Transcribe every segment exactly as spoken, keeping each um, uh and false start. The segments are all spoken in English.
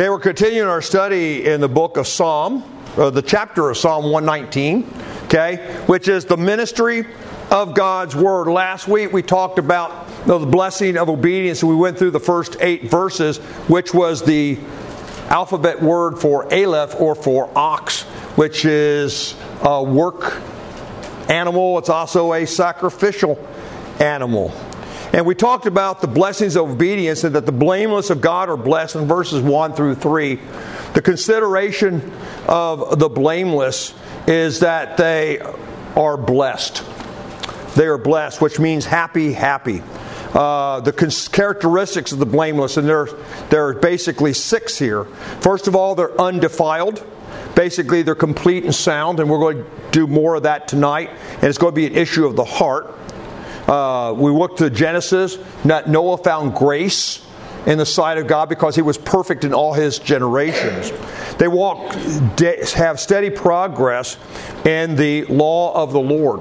Okay, we're continuing our study in the book of Psalm, or the chapter of Psalm one nineteen, okay, which is the ministry of God's Word. Last week we talked about you know, the blessing of obedience, and we went through the first eight verses, which was the alphabet word for aleph, or for ox, which is a work animal. It's also a sacrificial animal. And we talked about the blessings of obedience and that the blameless of God are blessed in verses one through three. The consideration of the blameless is that they are blessed. They are blessed, which means happy, happy. Uh, the cons- characteristics of the blameless, and there, there are basically six here. First of all, they're undefiled. Basically, they're complete and sound, and we're going to do more of that tonight. And it's going to be an issue of the heart. Uh, we look to Genesis. Noah found grace in the sight of God because he was perfect in all his generations. They walk, have steady progress in the law of the Lord.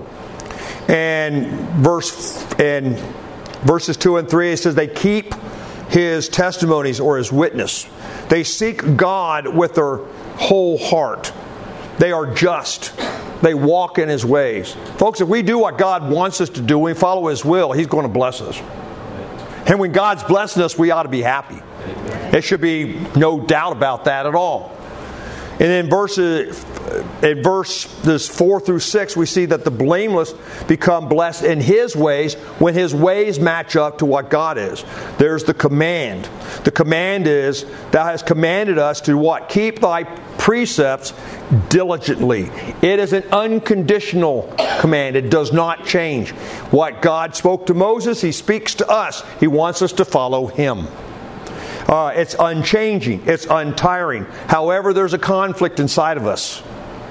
And verse and verses two and three, it says they keep his testimonies or his witness. They seek God with their whole heart. They are just. They walk in His ways. Folks, if we do what God wants us to do, we follow His will, He's going to bless us. And when God's blessing us, we ought to be happy. There should be no doubt about that at all. And in verses, in verses four through six, we see that the blameless become blessed in His ways when His ways match up to what God is. There's the command. The command is, Thou hast commanded us to what? Keep Thy precepts diligently. It is an unconditional command. It does not change. What God spoke to Moses, He speaks to us. He wants us to follow Him. Uh, it's unchanging. It's untiring. However, there's a conflict inside of us.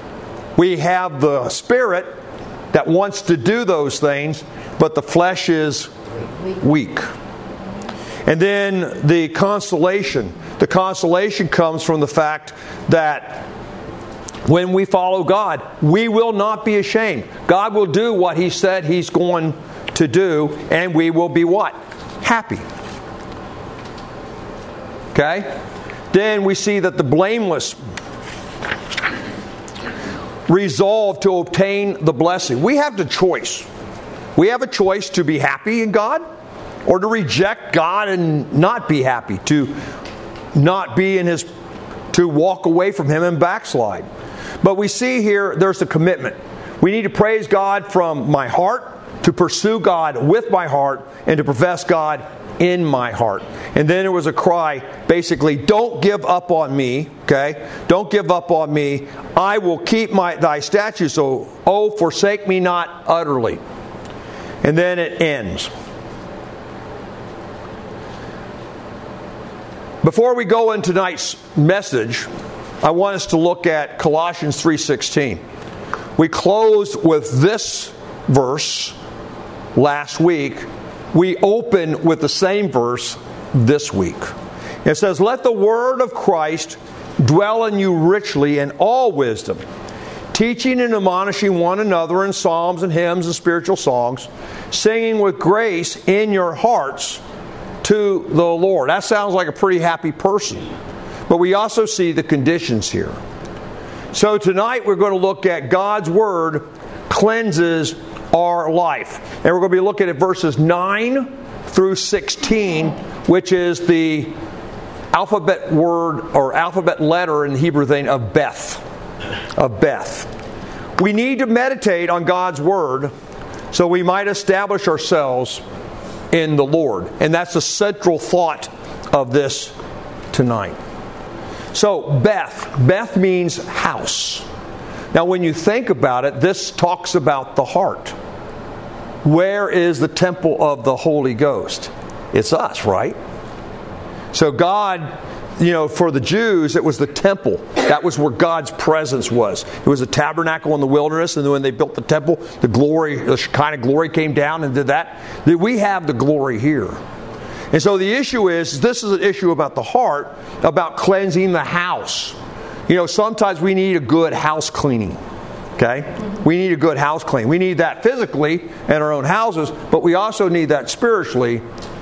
We have the Spirit that wants to do those things, but the flesh is weak. And then the consolation. The consolation comes from the fact that when we follow God, we will not be ashamed. God will do what He said He's going to do, and we will be what? Happy. Okay? Then we see that the blameless resolve to obtain the blessing. We have the choice. We have a choice to be happy in God or to reject God and not be happy, to not be in His, to walk away from Him and backslide. But we see here there's a commitment. We need to praise God from my heart, to pursue God with my heart, and to profess God in my heart. And then there was a cry, basically, don't give up on me, okay? Don't give up on me. I will keep my thy statutes, so oh, forsake me not utterly. And then it ends. Before we go into tonight's message, I want us to look at Colossians three sixteen. We closed with this verse last week. We open with the same verse this week. It says, let the word of Christ dwell in you richly in all wisdom, teaching and admonishing one another in psalms and hymns and spiritual songs, singing with grace in your hearts to the Lord. That sounds like a pretty happy person. But we also see the conditions here. So tonight we're going to look at God's Word cleanses our life. And we're going to be looking at verses nine through sixteen, which is the alphabet word or alphabet letter in the Hebrew thing of Beth. Of Beth. We need to meditate on God's Word so we might establish ourselves in the Lord. And that's the central thought of this tonight. So, Beth. Beth means house. Now, when you think about it, this talks about the heart. Where is the temple of the Holy Ghost? It's us, right? So God, you know, for the Jews, it was the temple. That was where God's presence was. It was a tabernacle in the wilderness, and then when they built the temple, the glory, the kind of glory came down and did that. We have the glory here. And so the issue is, this is an issue about the heart, about cleansing the house. You know, sometimes we need a good house cleaning. Okay? We need a good house cleaning. We need that physically in our own houses, but we also need that spiritually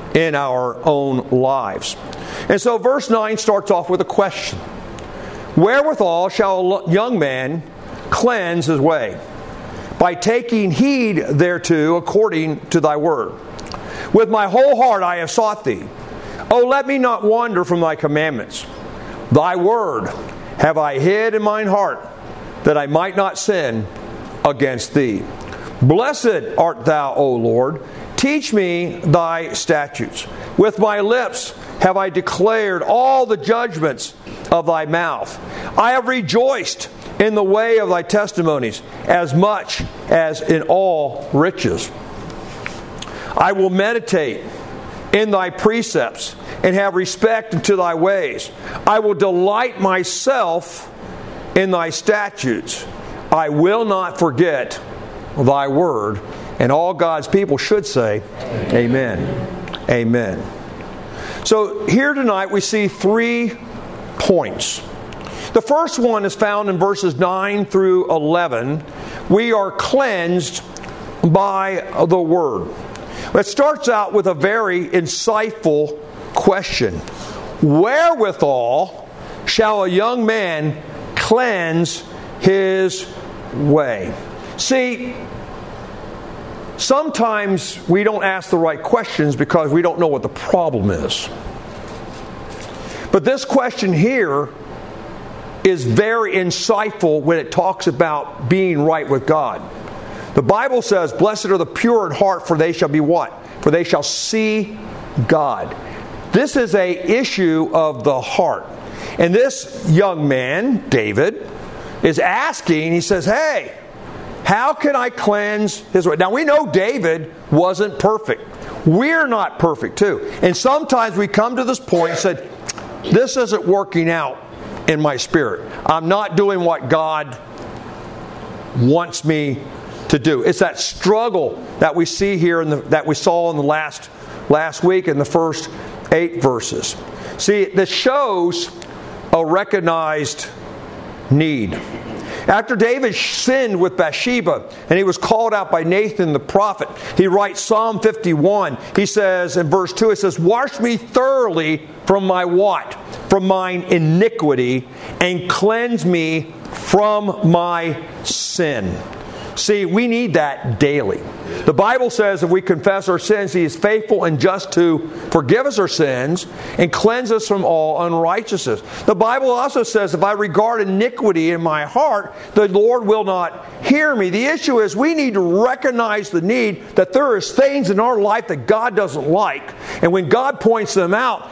in our own lives. And so verse nine starts off with a question. Wherewithal shall a young man cleanse his way? By taking heed thereto according to thy word. With my whole heart I have sought thee. O let me not wander from thy commandments. Thy word have I hid in mine heart, that I might not sin against thee. Blessed art thou, O Lord. Teach me thy statutes. With my lips have I declared all the judgments of thy mouth. I have rejoiced in the way of thy testimonies, as much as in all riches. I will meditate in thy precepts, and have respect unto thy ways. I will delight myself in thy statutes. I will not forget thy word. And all God's people should say, Amen. Amen. So here tonight we see three points. The first one is found in verses nine through eleven. We are cleansed by the word. It starts out with a very insightful question. Wherewithal shall a young man cleanse his way? See, sometimes we don't ask the right questions because we don't know what the problem is. But this question here is very insightful when it talks about being right with God. The Bible says, blessed are the pure in heart, for they shall be what? For they shall see God. This is an issue of the heart. And this young man, David, is asking, he says, hey, how can I cleanse his way? Now we know David wasn't perfect. We're not perfect too. And sometimes we come to this point and said, this isn't working out in my spirit. I'm not doing what God wants me to do. It's that struggle that we see here, in the, that we saw in the last last week in the first eight verses. See, this shows a recognized need. After David sinned with Bathsheba and he was called out by Nathan the prophet, he writes Psalm fifty-one. He says in verse two, it says, wash me thoroughly from my what? From mine iniquity, and cleanse me from my sin. See, we need that daily. The Bible says if we confess our sins, He is faithful and just to forgive us our sins and cleanse us from all unrighteousness. The Bible also says if I regard iniquity in my heart, the Lord will not hear me. The issue is we need to recognize the need that there is things in our life that God doesn't like. And when God points them out,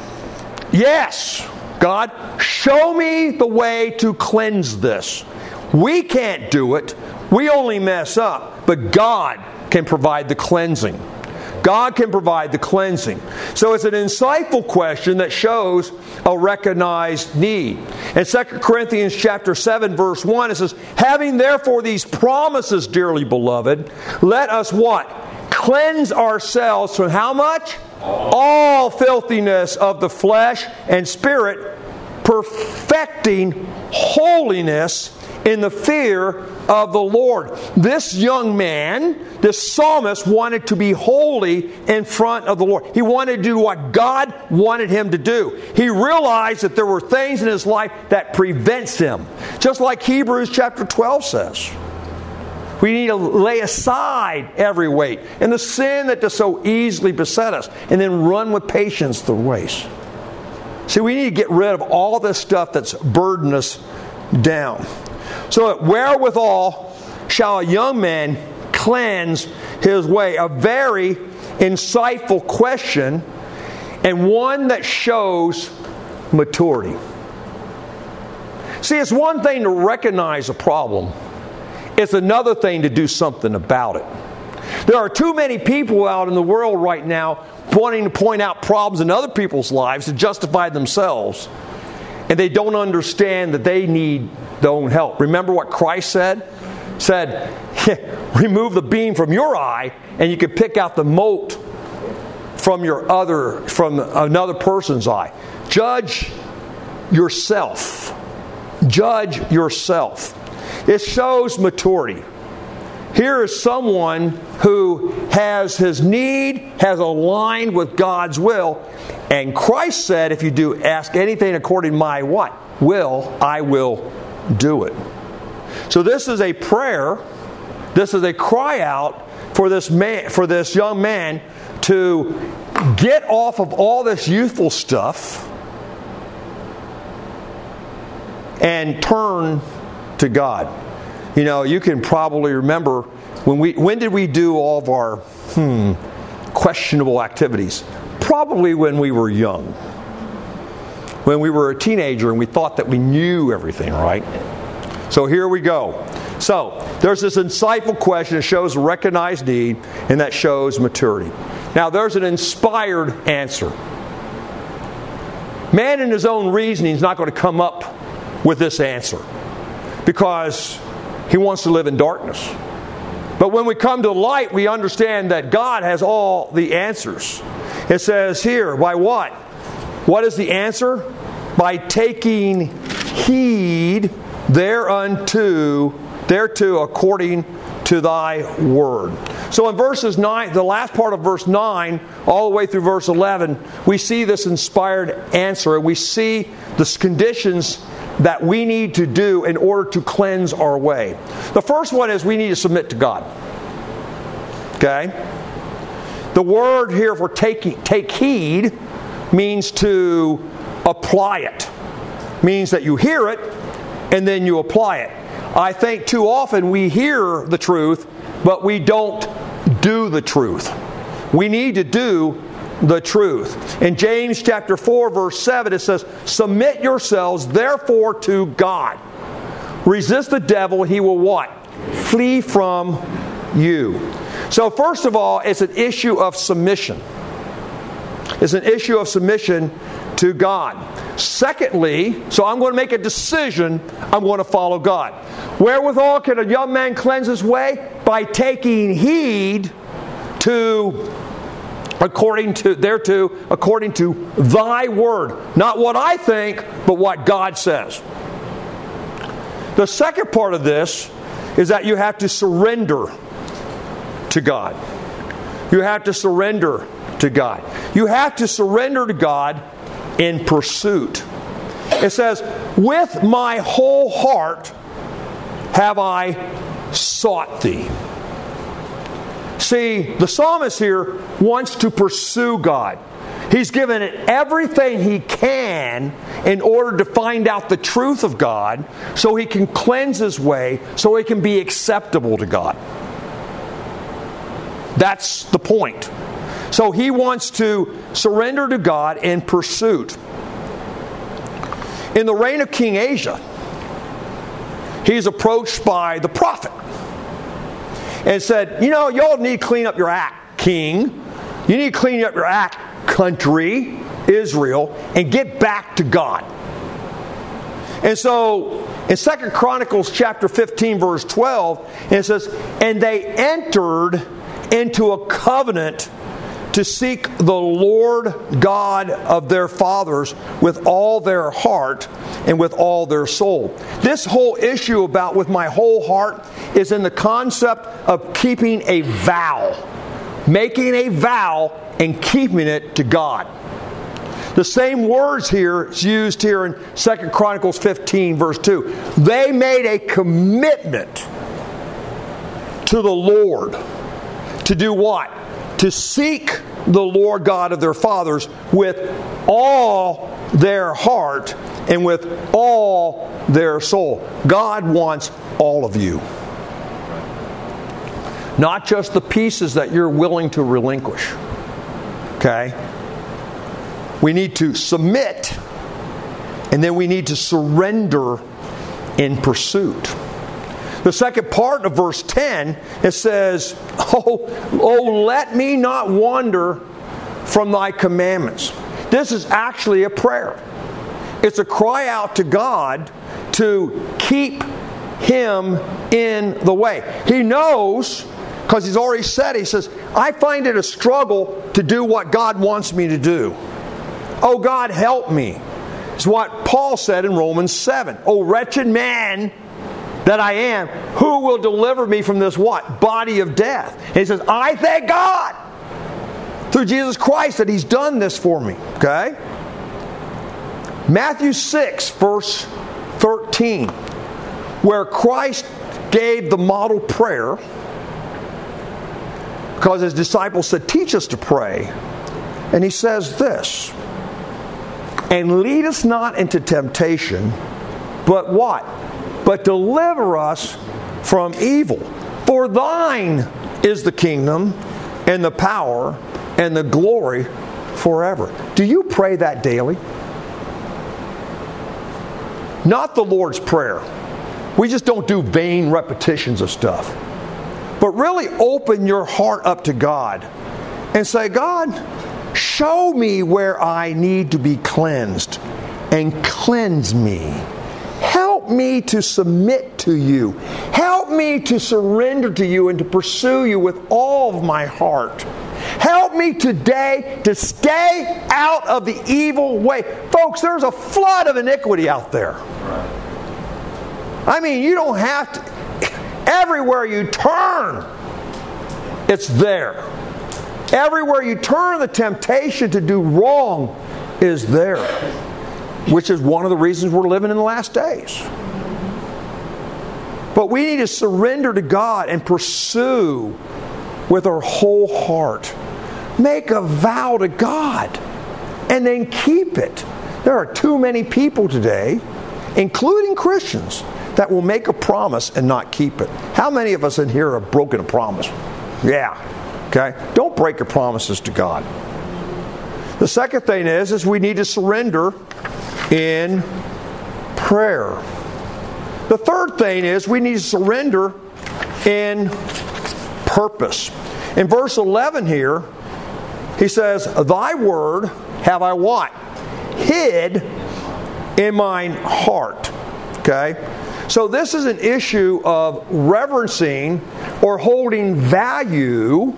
yes, God, show me the way to cleanse this. We can't do it. We only mess up, but God can provide the cleansing. God can provide the cleansing. So it's an insightful question that shows a recognized need. In Second Corinthians chapter seven, verse one, it says, having therefore these promises, dearly beloved, let us what? Cleanse ourselves from how much? All, All filthiness of the flesh and spirit, perfecting holiness in the fear of the Lord. This young man, this psalmist, wanted to be holy in front of the Lord. He wanted to do what God wanted him to do. He realized that there were things in his life that prevents him. Just like Hebrews chapter twelve says. We need to lay aside every weight and the sin that does so easily beset us, and then run with patience the race. See, we need to get rid of all this stuff that's burdened us down. So, wherewithal shall a young man cleanse his way? A very insightful question, and one that shows maturity. See, it's one thing to recognize a problem. It's another thing to do something about it. There are too many people out in the world right now wanting to point out problems in other people's lives to justify themselves. And they don't understand that they need their own help. Remember what Christ said? Said, remove the beam from your eye and you can pick out the mote from your other, from another person's eye. Judge yourself. Judge yourself. It shows maturity. Here is someone who has his need, has aligned with God's will. And Christ said, if you do ask anything according to my what? Will, I will do it. So this is a prayer. This is a cry out for this man, for this young man to get off of all this youthful stuff and turn to God. You know, you can probably remember when we when did we do all of our hmm, questionable activities? Probably when we were young. When we were a teenager and we thought that we knew everything, right? So here we go. So, there's this insightful question that shows a recognized need, and that shows maturity. Now, there's an inspired answer. Man in his own reasoning is not going to come up with this answer because he wants to live in darkness. But when we come to light, we understand that God has all the answers. It says here, by what? What is the answer? By taking heed thereunto, thereto according to thy word. So in verses nine, the last part of verse nine, all the way through verse eleven, we see this inspired answer, and we see the conditions that we need to do in order to cleanse our way. The first one is we need to submit to God. Okay? The word here for take, take heed means to apply it. Means that you hear it and then you apply it. I think too often we hear the truth, but we don't do the truth. We need to do the truth. In James chapter four, verse seven, it says, submit yourselves therefore to God. Resist the devil, he will what? Flee from you. So first of all, it's an issue of submission. It's an issue of submission to God. Secondly, so I'm going to make a decision, I'm going to follow God. Wherewithal can a young man cleanse his way? By taking heed to, according to, thereto, according to thy word. Not what I think, but what God says. The second part of this is that you have to surrender to God. You have to surrender to God. You have to surrender to God in pursuit. It says, with my whole heart have I sought thee. See, the psalmist here wants to pursue God. He's given it everything he can in order to find out the truth of God so he can cleanse his way, so he can be acceptable to God. That's the point. So he wants to surrender to God in pursuit. In the reign of King Asa, he's approached by the prophet and said, you know, y'all need to clean up your act, king. You need to clean up your act, country, Israel, and get back to God. And so in Second Chronicles chapter fifteen, verse twelve, it says, and they entered into a covenant to seek the Lord God of their fathers with all their heart and with all their soul. This whole issue about with my whole heart is in the concept of keeping a vow. Making a vow and keeping it to God. The same words here is used here in Second Chronicles fifteen, verse two. They made a commitment to the Lord. To do what? To seek the Lord God of their fathers with all their heart and with all their soul. God wants all of you. Not just the pieces that you're willing to relinquish. Okay? We need to submit, and then we need to surrender in pursuit. The second part of verse ten, it says, Oh, oh, let me not wander from thy commandments. This is actually a prayer. It's a cry out to God to keep him in the way. He knows, because he's already said, he says, I find it a struggle to do what God wants me to do. Oh God, help me. It's what Paul said in Romans seven. Oh wretched man that I am, who will deliver me from this what? Body of death. And he says, I thank God through Jesus Christ that He's done this for me. Okay? Matthew six, verse thirteen, where Christ gave the model prayer because His disciples said, teach us to pray. And He says this, and lead us not into temptation, but what? But deliver us from evil. For thine is the kingdom and the power and the glory forever. Do you pray that daily? Not the Lord's Prayer. We just don't do vain repetitions of stuff. But really open your heart up to God and say, God, show me where I need to be cleansed and cleanse me. Help me to submit to you. Help me to surrender to you and to pursue you with all of my heart. Help me today to stay out of the evil way. Folks, there's a flood of iniquity out there. I mean, you don't have to. Everywhere you turn, it's there. Everywhere you turn, the temptation to do wrong is there. Which is one of the reasons we're living in the last days. But we need to surrender to God and pursue with our whole heart. Make a vow to God and then keep it. There are too many people today, including Christians, that will make a promise and not keep it. How many of us in here have broken a promise? Yeah. Okay? Don't break your promises to God. The second thing is, is we need to surrender in prayer. The third thing is we need to surrender in purpose. In verse eleven here, he says, thy word have I what? Hid in mine heart. Okay? So this is an issue of reverencing or holding value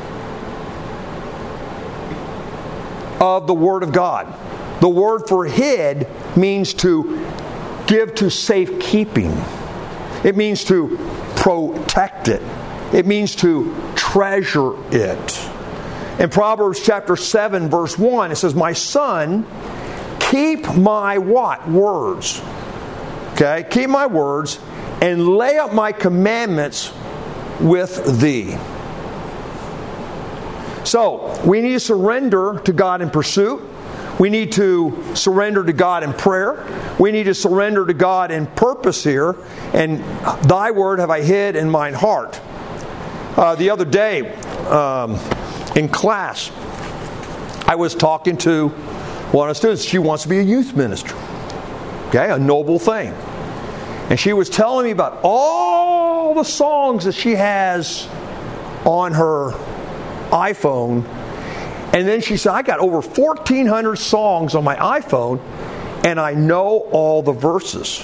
of the Word of God. The word for hid means to give to safekeeping. It means to protect it. It means to treasure it. In Proverbs chapter seven, verse one, it says, my son, keep my what? Words. Okay? Keep my words and lay up my commandments with thee. So, we need to surrender to God in pursuit. We need to surrender to God in prayer. We need to surrender to God in purpose here. And thy word have I hid in mine heart. Uh, the other day, um, in class, I was talking to one of the students. She wants to be a youth minister. Okay, a noble thing. And she was telling me about all the songs that she has on her iPhone. And then she said, I got over fourteen hundred songs on my iPhone, and I know all the verses.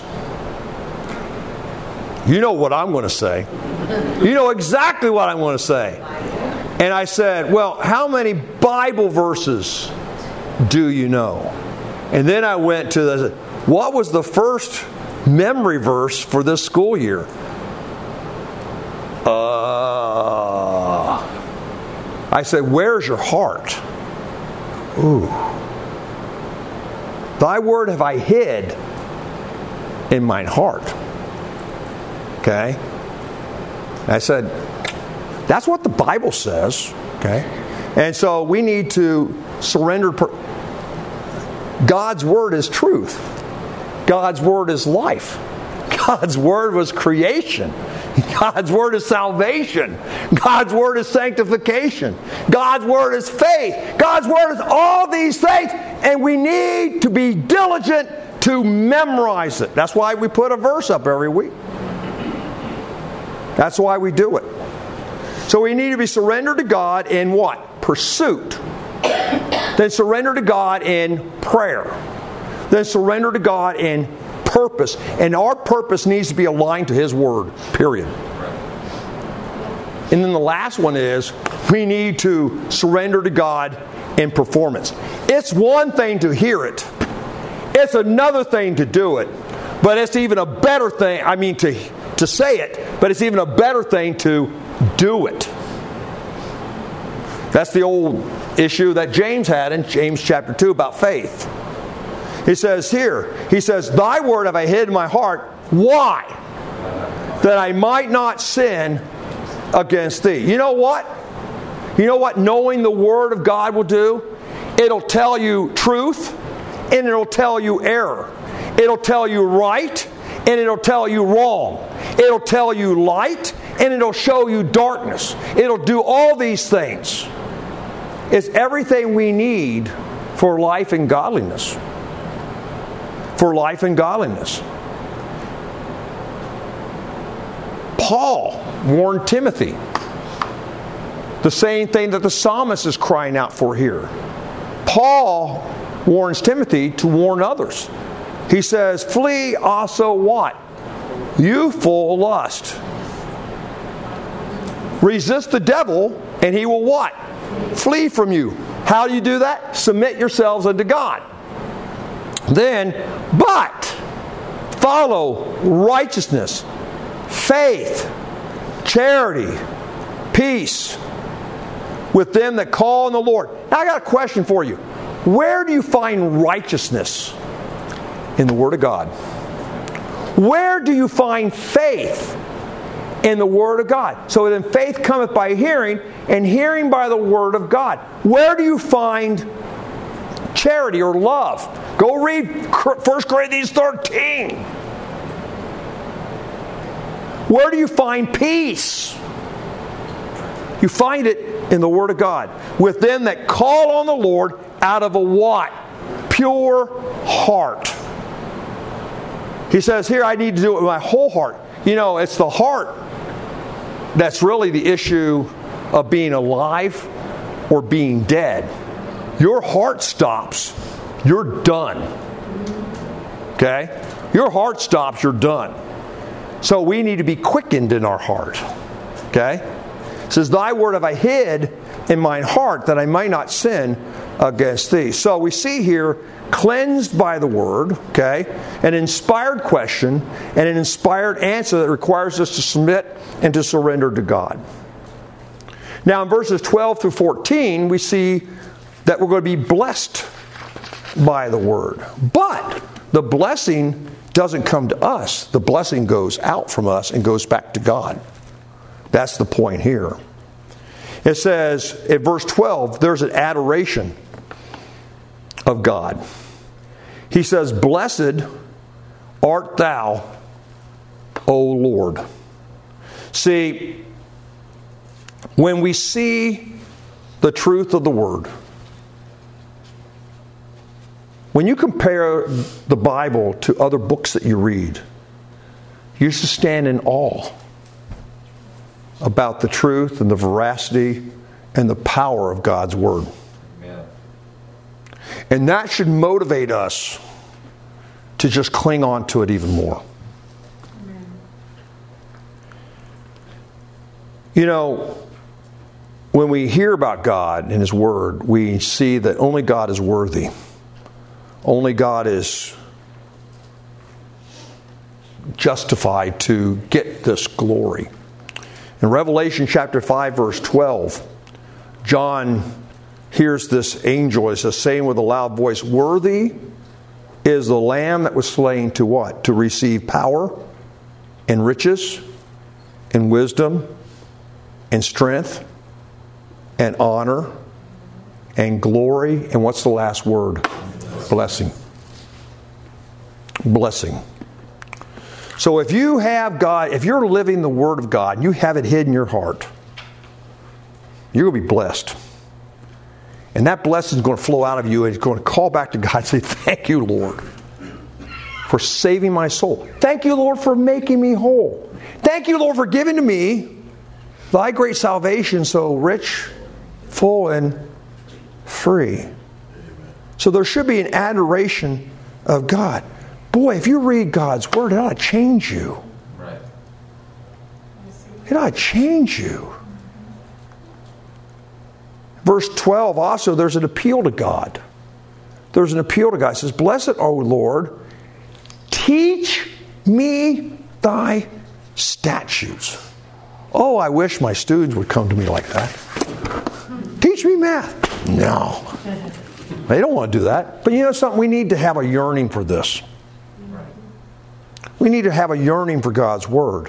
You know what I'm going to say. You know exactly what I'm going to say. And I said, well, how many Bible verses do you know? And then I went to the, what was the first memory verse for this school year? Uh, I said, where's your heart? Ooh. Thy word have I hid in mine heart. Okay? I said, that's what the Bible says. Okay? And so we need to surrender. Per- God's word is truth. God's word is life. God's word was creation. God's word is salvation. God's word is sanctification. God's word is faith. God's word is all these things. And we need to be diligent to memorize it. That's why we put a verse up every week. That's why we do it. So we need to be surrendered to God in what? Pursuit. Then surrender to God in prayer. Then surrender to God in purpose. And our purpose needs to be aligned to His Word. Period. And then the last one is we need to surrender to God in performance. It's one thing to hear it. It's another thing to do it. But it's even a better thing, I mean, to to say it, but it's even a better thing to do it. That's the old issue that James had in James chapter two about faith. He says here, he says, Thy word have I hid in my heart. Why? That I might not sin against thee. You know what? You know what knowing the Word of God will do? It'll tell you truth, and it'll tell you error. It'll tell you right, and it'll tell you wrong. It'll tell you light, and it'll show you darkness. It'll do all these things. It's everything we need for life and godliness. For life and godliness. Paul warned Timothy. The same thing that the psalmist is crying out for here. Paul warns Timothy to warn others. He says, flee also what? Youthful lust. Resist the devil and he will what? Flee from you. How do you do that? Submit yourselves unto God. Then, but follow righteousness, faith, charity, peace with them that call on the Lord. Now I got a question for you. Where do you find righteousness? In the Word of God. Where do you find faith? In the Word of God. So then faith cometh by hearing, and hearing by the Word of God. Where do you find charity or love? Go read First Corinthians thirteen. Where do you find peace? You find it in the Word of God. With them that call on the Lord out of a what? Pure heart. He says here, I need to do it with my whole heart. You know, it's the heart that's really the issue of being alive or being dead. Your heart stops, you're done. Okay? Your heart stops, you're done. So we need to be quickened in our heart. Okay? It says, Thy word have I hid in mine heart that I might not sin against thee. So we see here, cleansed by the Word, okay, an inspired question and an inspired answer that requires us to submit and to surrender to God. Now in verses twelve through fourteen, we see that we're going to be blessed by the Word. But the blessing doesn't come to us. The blessing goes out from us and goes back to God. That's the point here. It says in verse twelve, there's an adoration of God. He says, Blessed art thou, O Lord. See, when we see the truth of the Word, when you compare the Bible to other books that you read, you should stand in awe about the truth and the veracity and the power of God's Word. And that should motivate us to just cling on to it even more. Amen. You know, when we hear about God and His Word, we see that only God is worthy. Only God is justified to get this glory. In Revelation chapter five, verse twelve, John hears this angel as a saying with a loud voice, Worthy is the Lamb that was slain to what? To receive power and riches and wisdom and strength and honor and glory. And what's the last word? Blessing. Blessing. So if you have God, if you're living the Word of God, and you have it hid in your heart, you're going to be blessed. And that blessing is going to flow out of you and it's going to call back to God and say, Thank you, Lord, for saving my soul. Thank you, Lord, for making me whole. Thank you, Lord, for giving to me thy great salvation so rich, full, and free. So there should be an adoration of God. Boy, if you read God's Word, it ought to change you. Right. It ought to change you. Verse twelve also, there's an appeal to God. There's an appeal to God. It says, Blessed, O Lord, teach me thy statutes. Oh, I wish my students would come to me like that. Teach me math. No. They don't want to do that. But you know something? We need to have a yearning for this. We need to have a yearning for God's Word.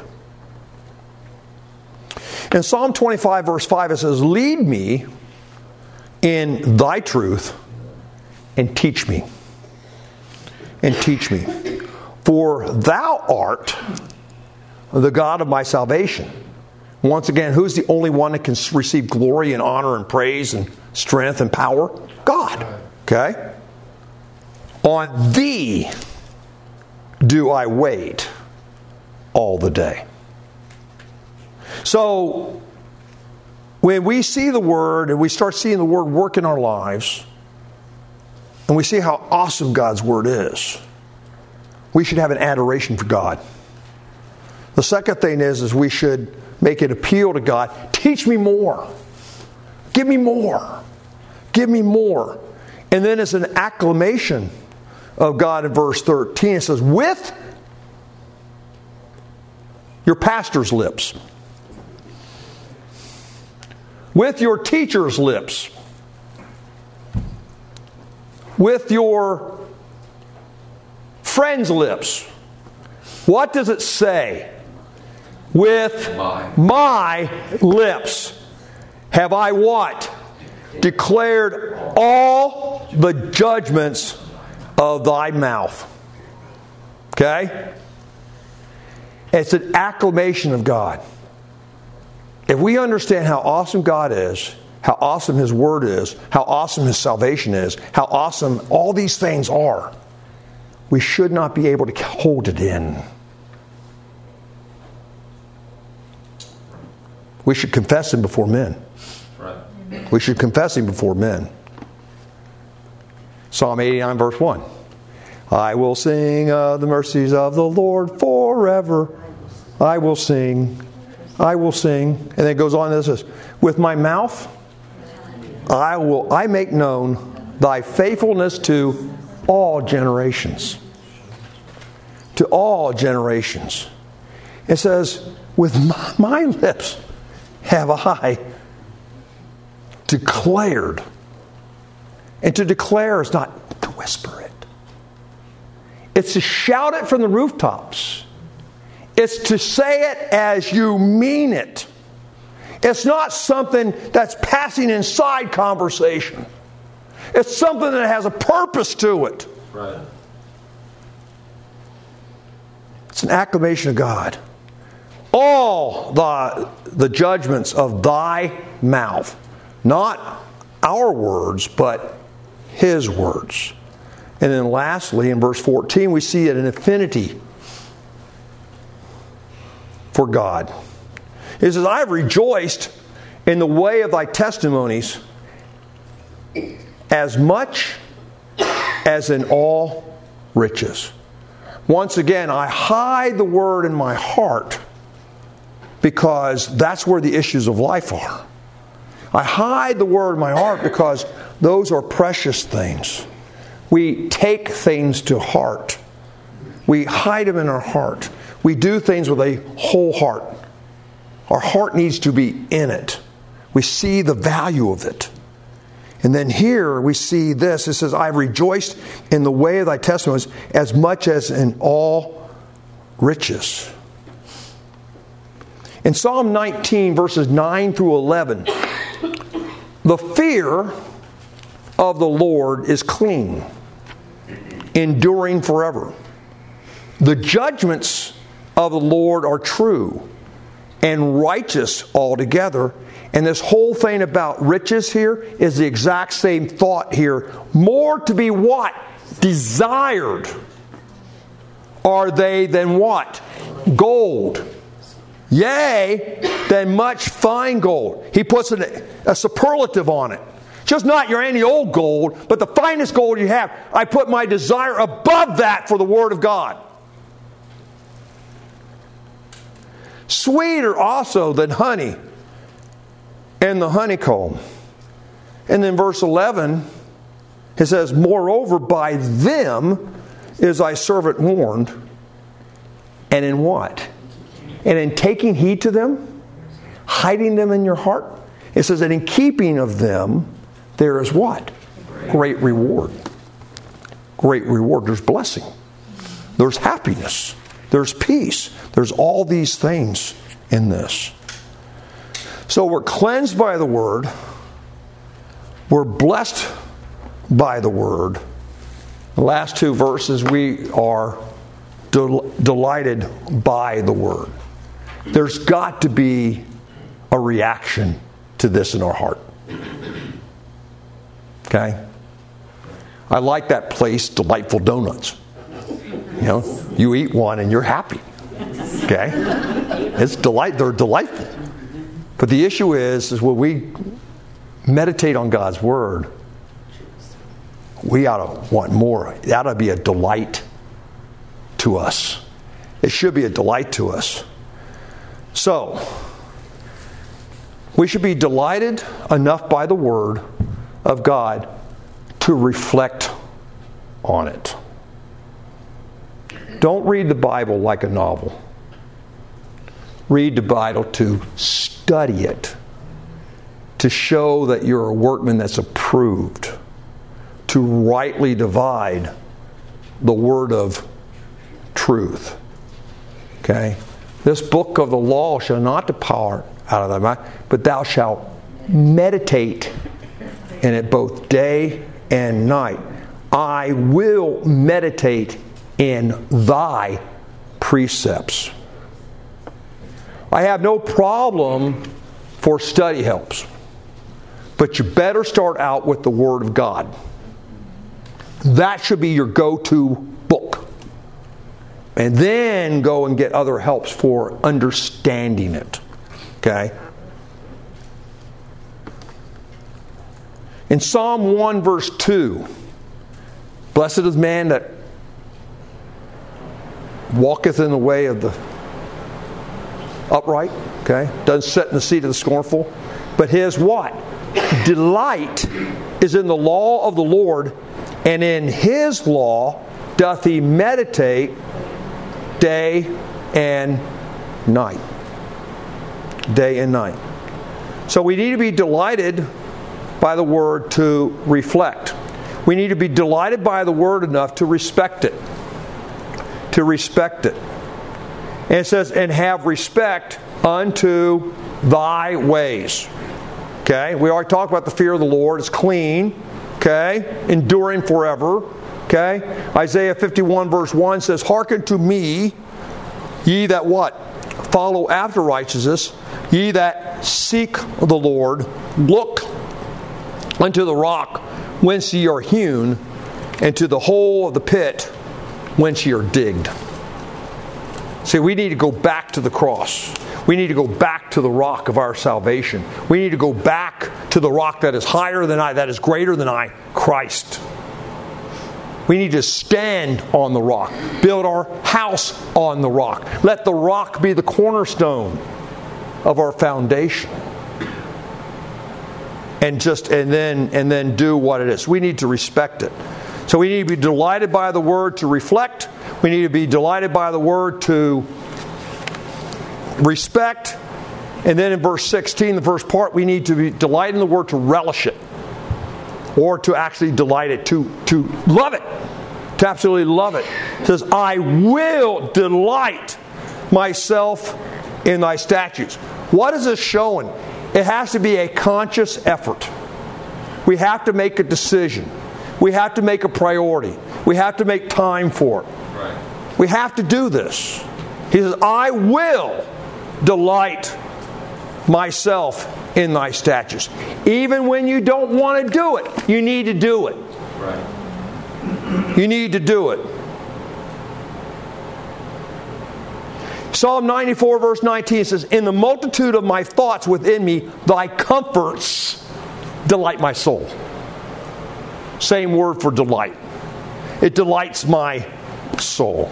In Psalm twenty-five, verse five, it says, lead me in thy truth and teach me. And teach me. For thou art the God of my salvation. Once again, who's the only one that can receive glory and honor and praise and strength and power? God. Okay? On thee do I wait all the day. So, when we see the Word and we start seeing the Word work in our lives, and we see how awesome God's Word is, we should have an adoration for God. The second thing is, is we should make an appeal to God. Teach me more. Give me more. Give me more. And then it's an acclamation of God in verse thirteen. It says, with your pastor's lips. With your teacher's lips. With your friend's lips. What does it say? With my, my lips have I what? Declared all the judgments of thy mouth. Okay? It's an acclamation of God. If we understand how awesome God is, how awesome His Word is, how awesome His salvation is, how awesome all these things are, we should not be able to hold it in. We should confess Him before men. Right. We should confess Him before men. Psalm eighty-nine, verse one. I will sing of the mercies of the Lord forever. I will sing. I will sing. And then it goes on and says, with my mouth I will I make known thy faithfulness to all generations. To all generations. It says, with my, my lips have I declared. And to declare is not to whisper it. It's to shout it from the rooftops. It's to say it as you mean it. It's not something that's passing inside conversation. It's something that has a purpose to it. Right. It's an acclamation of God. All the, the judgments of thy mouth. Not our words, but His words. And then lastly, in verse fourteen, we see an affinity for God. It says, I have rejoiced in the way of thy testimonies as much as in all riches. Once again, I hide the word in my heart because that's where the issues of life are. I hide the word in my heart because those are precious things. We take things to heart. We hide them in our heart. We do things with a whole heart. Our heart needs to be in it. We see the value of it. And then here we see this. It says, I have rejoiced in the way of thy testimonies as much as in all riches. In Psalm nineteen, verses nine through eleven, the fear of the Lord is clean, enduring forever. The judgments of the Lord are true and righteous altogether. And this whole thing about riches here is the exact same thought here. More to be what? Desired are they than what? Gold. Yea, than much fine gold. He puts an, a superlative on it. Just not your any old gold, but the finest gold you have. I put my desire above that for the Word of God. Sweeter also than honey and the honeycomb. And then verse eleven, it says, moreover, by them is thy servant warned. And in what? And in taking heed to them, hiding them in your heart, it says that in keeping of them, there is what? Great reward. Great reward. There's blessing. There's happiness. There's peace. There's all these things in this. So we're cleansed by the Word. We're blessed by the Word. The last two verses, we are del- delighted by the Word. There's got to be a reaction to this in our heart. Okay? I like that place, Delightful Donuts. You know, you eat one and you're happy. Okay? It's delight. They're delightful. But the issue is, is when we meditate on God's Word, we ought to want more. It ought to be a delight to us. It should be a delight to us. So, we should be delighted enough by the Word of God to reflect on it. Don't read the Bible like a novel. Read the Bible to study it, to show that you're a workman that's approved, to rightly divide the word of truth. Okay? This book of the law shall not depart out of thy mouth, but thou shalt meditate in it both day and night. I will meditate in thy precepts. I have no problem for study helps, but you better start out with the Word of God. That should be your go-to book. And then go and get other helps for understanding it. Okay? In Psalm one verse two, blessed is man that walketh in the way of the upright, okay? Doesn't sit in the seat of the scornful. But his what? Delight is in the law of the Lord, and in his law doth he meditate day and night. Day and night. So we need to be delighted by the Word to reflect. We need to be delighted by the Word enough to respect it. To respect it. And it says, and have respect unto thy ways. Okay? We already talked about the fear of the Lord. It's clean. Okay? Enduring forever. Okay? Isaiah fifty-one verse one says, hearken to me, ye that what? Follow after righteousness, ye that seek the Lord, look unto the rock whence ye are hewn, and to the hole of the pit whence ye are digged. See, we need to go back to the cross. We need to go back to the rock of our salvation. We need to go back to the rock that is higher than I, that is greater than I, Christ. We need to stand on the rock. Build our house on the rock. Let the rock be the cornerstone of our foundation. And just and then and then do what it is. We need to respect it. So we need to be delighted by the Word to reflect. We need to be delighted by the Word to respect. And then in verse sixteen, the first part, we need to be delighted in the Word to relish it. Or to actually delight it, to, to love it. To absolutely love it. It says, I will delight myself in thy statutes. What is this showing? It has to be a conscious effort. We have to make a decision. We have to make a priority. We have to make time for it. Right. We have to do this. He says, I will delight myself in thy statutes. Even when you don't want to do it, you need to do it. Right. You need to do it. Psalm ninety-four verse nineteen says, in the multitude of my thoughts within me, thy comforts delight my soul. Same word for delight. It delights my soul.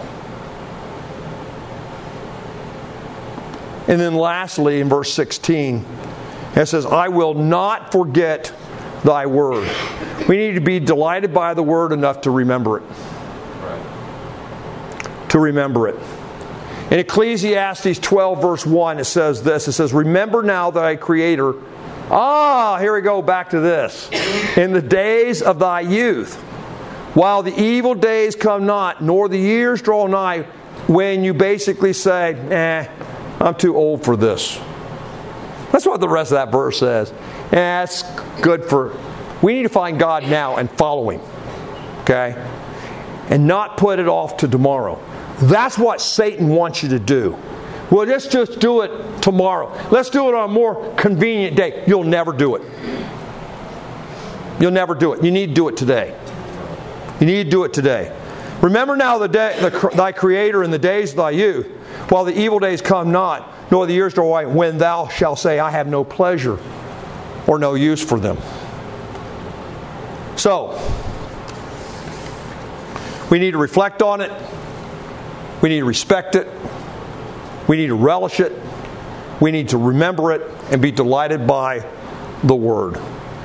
And then lastly, in verse sixteen, it says, I will not forget thy word. We need to be delighted by the word enough to remember it. Right. To remember it. In Ecclesiastes twelve, verse one, it says this. It says, remember now thy Creator. Ah, here we go, back to this. In the days of thy youth, while the evil days come not, nor the years draw nigh, when you basically say, eh, I'm too old for this. That's what the rest of that verse says. Eh, that's good for... We need to find God now and follow Him. Okay? And not put it off to tomorrow. That's what Satan wants you to do. Well, let's just do it tomorrow. Let's do it on a more convenient day. You'll never do it. You'll never do it. You need to do it today. You need to do it today. Remember now the day, the, thy Creator in the days of thy youth, while the evil days come not, nor the years draw away, when thou shalt say, I have no pleasure or no use for them. So, we need to reflect on it. We need to respect it. We need to relish it. We need to remember it and be delighted by the Word.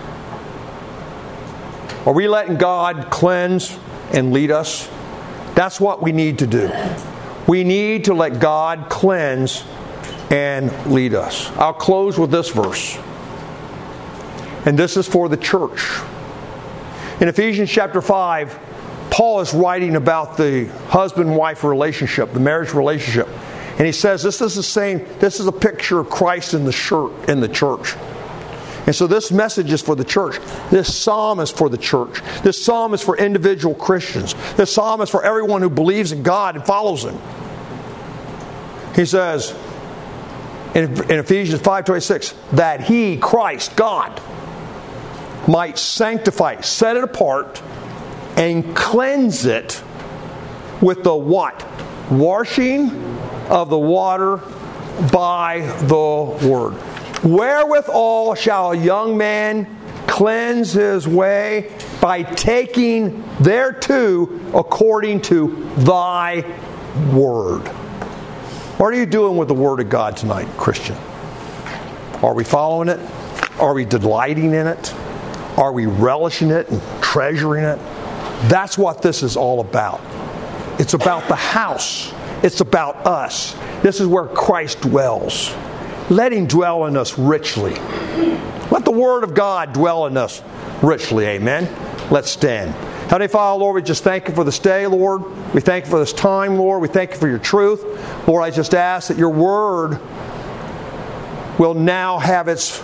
Are we letting God cleanse and lead us? That's what we need to do. We need to let God cleanse and lead us. I'll close with this verse. And this is for the church. In Ephesians chapter five, Paul is writing about the husband-wife relationship, the marriage relationship. And he says this is the same, this is a picture of Christ in the shirt in the church. And so this message is for the church. This psalm is for the church. This psalm is for individual Christians. This psalm is for everyone who believes in God and follows Him. He says in, in Ephesians five twenty-six, that He, Christ, God, might sanctify, set it apart, and cleanse it with the what? Washing of the water by the Word. Wherewithal shall a young man cleanse his way? By taking thereto according to thy Word. What are you doing with the Word of God tonight, Christian? Are we following it? Are we delighting in it? Are we relishing it and treasuring it? That's what this is all about. It's about the house. It's about us. This is where Christ dwells. Let Him dwell in us richly. Let the Word of God dwell in us richly. Amen. Let's stand. Heavenly Father, Lord, we just thank You for this day, Lord. We thank You for this time, Lord. We thank You for Your truth. Lord, I just ask that Your Word will now have its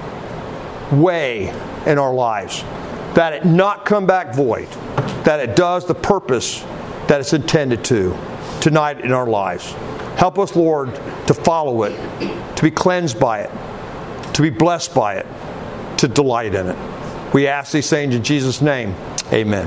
way in our lives. That it not come back void. That it does the purpose that it's intended to tonight in our lives. Help us, Lord, to follow it, to be cleansed by it, to be blessed by it, to delight in it. We ask these things in Jesus' name. Amen.